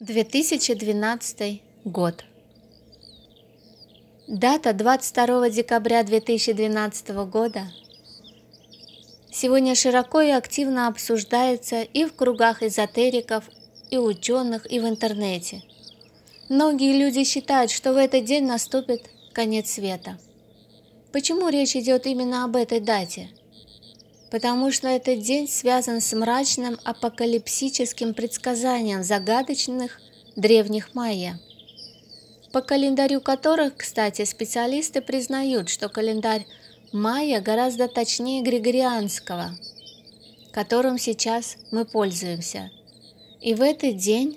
2012 год. Дата 22 декабря 2012 года сегодня широко и активно обсуждается и в кругах эзотериков, и ученых, и в интернете. Многие люди считают, что в этот день наступит конец света. Почему речь идет именно об этой дате? Потому что этот день связан с мрачным апокалипсическим предсказанием загадочных древних майя, по календарю которых, кстати, специалисты признают, что календарь майя гораздо точнее григорианского, которым сейчас мы пользуемся. И в этот день,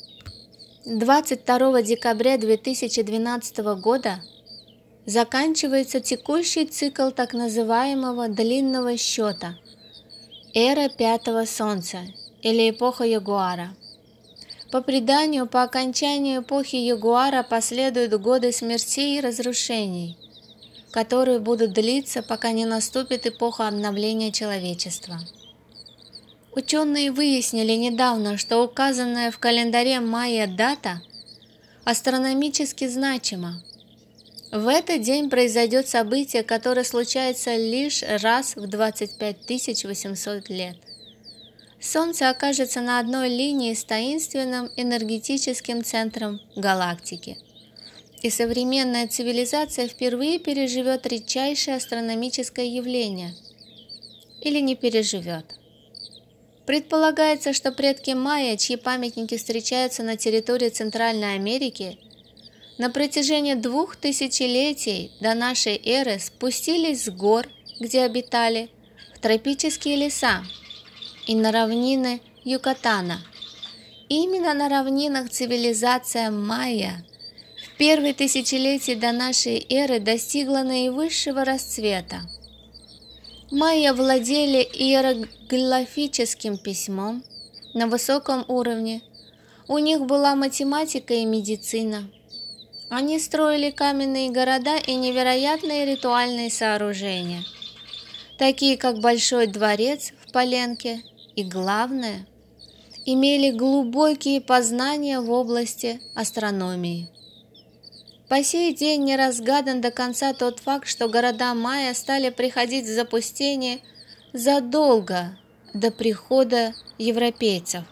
22 декабря 2012 года, заканчивается текущий цикл так называемого длинного счета, эра пятого солнца или эпоха Ягуара. По преданию, по окончанию эпохи Ягуара последуют годы смертей и разрушений, которые будут длиться, пока не наступит эпоха обновления человечества. Ученые выяснили недавно, что указанная в календаре майя дата астрономически значима. В этот день произойдет событие, которое случается лишь раз в 25 800 лет. Солнце окажется на одной линии с таинственным энергетическим центром галактики, и современная цивилизация впервые переживет редчайшее астрономическое явление, или не переживет. Предполагается, что предки майя, чьи памятники встречаются на территории Центральной Америки, на протяжении 2 тысячелетий до нашей эры спустились с гор, где обитали, в тропические леса и на равнины Юкатана. Именно на равнинах цивилизация майя в первые тысячелетия до нашей эры достигла наивысшего расцвета. Майя владели иероглифическим письмом на высоком уровне, у них была математика и медицина. Они строили каменные города и невероятные ритуальные сооружения, такие как Большой дворец в Паленке, и, главное, имели глубокие познания в области астрономии. По сей день не разгадан до конца тот факт, что города майя стали приходить в запустение задолго до прихода европейцев.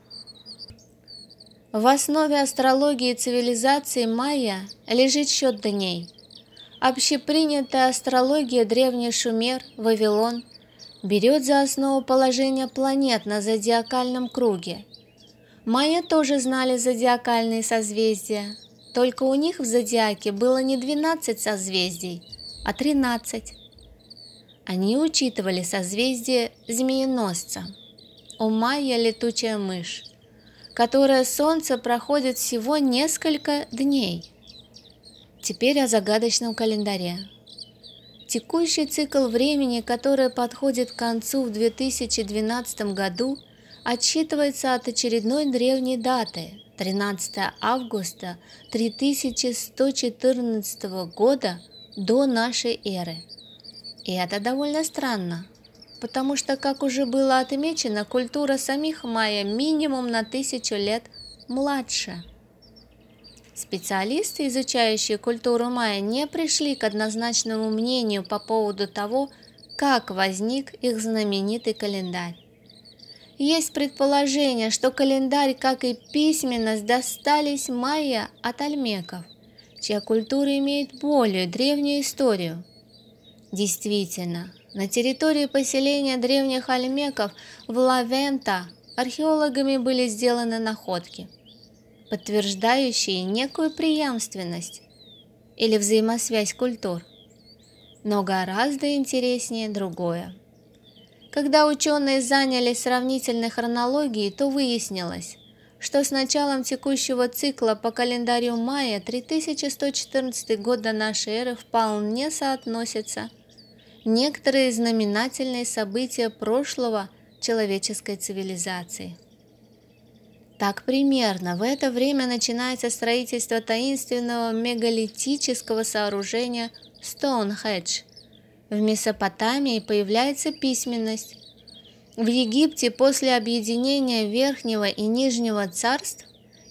В основе астрологии и цивилизации майя лежит счет дней. Общепринятая астрология древний Шумер, Вавилон, берет за основу положение планет на зодиакальном круге. Майя тоже знали зодиакальные созвездия, только у них в зодиаке было не 12 созвездий, а 13. Они учитывали созвездие Змееносца. У майя летучая мышь, которое Солнце проходит всего несколько дней. Теперь о загадочном календаре. Текущий цикл времени, который подходит к концу в 2012 году, отсчитывается от очередной древней даты – 13 августа 3114 года до нашей эры. И это довольно странно, потому что, как уже было отмечено, культура самих майя минимум на 1000 лет младше. Специалисты, изучающие культуру майя, не пришли к однозначному мнению по поводу того, как возник их знаменитый календарь. Есть предположение, что календарь, как и письменность, достались майя от ольмеков, чья культура имеет более древнюю историю. Действительно, на территории поселения древних ольмеков в Ла-Вента археологами были сделаны находки, подтверждающие некую преемственность или взаимосвязь культур. Но гораздо интереснее другое. Когда ученые занялись сравнительной хронологией, то выяснилось, что с началом текущего цикла по календарю майя 3114 год до нашей эры вполне соотносятся некоторые знаменательные события прошлого человеческой цивилизации. Так примерно в это время начинается строительство таинственного мегалитического сооружения Стоунхендж. В Месопотамии появляется письменность. В Египте после объединения Верхнего и Нижнего царств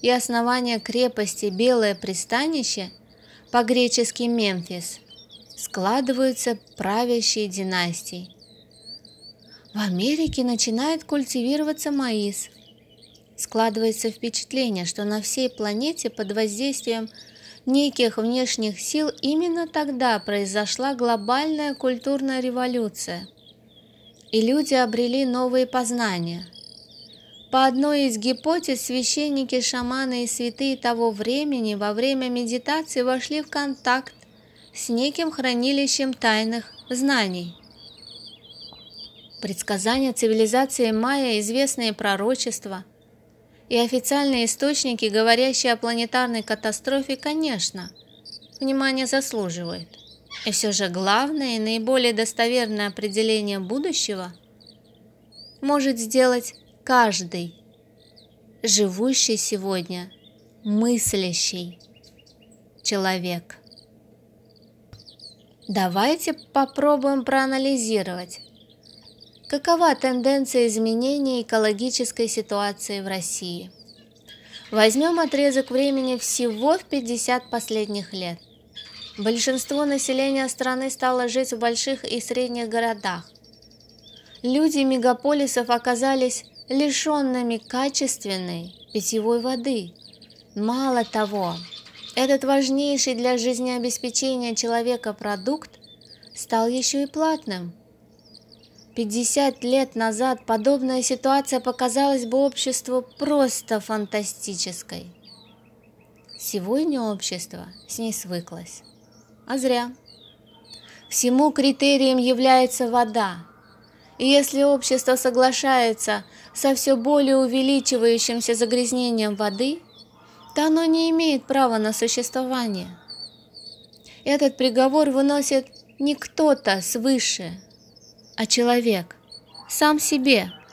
и основания крепости Белое пристанище, по-гречески Мемфис, складываются правящие династии. В Америке начинает культивироваться маис. Складывается впечатление, что на всей планете под воздействием неких внешних сил именно тогда произошла глобальная культурная революция, и люди обрели новые познания. По одной из гипотез, священники, шаманы и святые того времени во время медитации вошли в контакт с неким хранилищем тайных знаний. Предсказания цивилизации майя, известные пророчества и официальные источники, говорящие о планетарной катастрофе, конечно, внимания заслуживают. И все же главное и наиболее достоверное определение будущего может сделать каждый, живущий сегодня, мыслящий человек. Давайте попробуем проанализировать, какова тенденция изменения экологической ситуации в России. Возьмем отрезок времени всего в 50 последних лет. Большинство населения страны стало жить в больших и средних городах. Люди мегаполисов оказались лишенными качественной питьевой воды. Мало того, этот важнейший для жизнеобеспечения человека продукт стал еще и платным. 50 лет назад подобная ситуация показалась бы обществу просто фантастической. Сегодня общество с ней свыклось. А зря. Всему критерием является вода. И если общество соглашается со все более увеличивающимся загрязнением воды, то оно не имеет права на существование. Этот приговор выносит не кто-то свыше, а человек сам себе.